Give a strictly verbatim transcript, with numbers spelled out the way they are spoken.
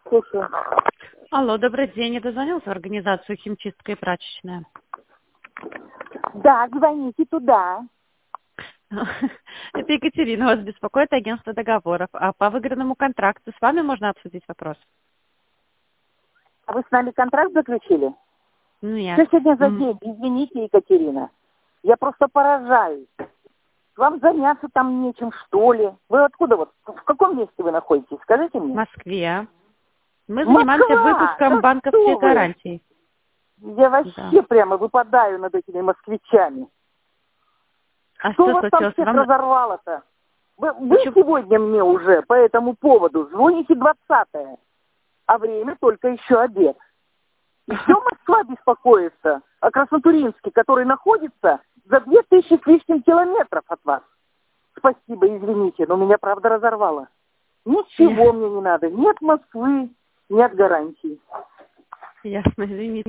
Слушаю. Алло, добрый день. Я дозвонилась в организацию «Химчистка и прачечная». Да, звоните туда. Это Екатерина, вас беспокоит агентство договоров. А по выигранному контракту с вами можно обсудить вопрос? А вы с нами контракт заключили? Нет. Что сегодня за М, день? Извините, Екатерина. Я просто поражаюсь. Вам заняться там нечем, что ли? Вы откуда вот? В каком месте вы находитесь? Скажите В мне. Москве. Мы занимаемся Москва! выпуском Да банковских что вы? гарантий. Я Да. вообще прямо выпадаю над этими москвичами. А Что что вас там случилось? всех Вам... разорвало-то? Вы, вы Почему? сегодня мне уже по этому поводу звоните двадцатое, а время только еще обед. И все Москва беспокоится о Краснотуринске, который находится за две тысячи с лишним километров от вас. Спасибо, извините, но меня правда разорвало. Ничего Я- мне не надо, ни от Москвы, ни от гарантий. Ясно, извините.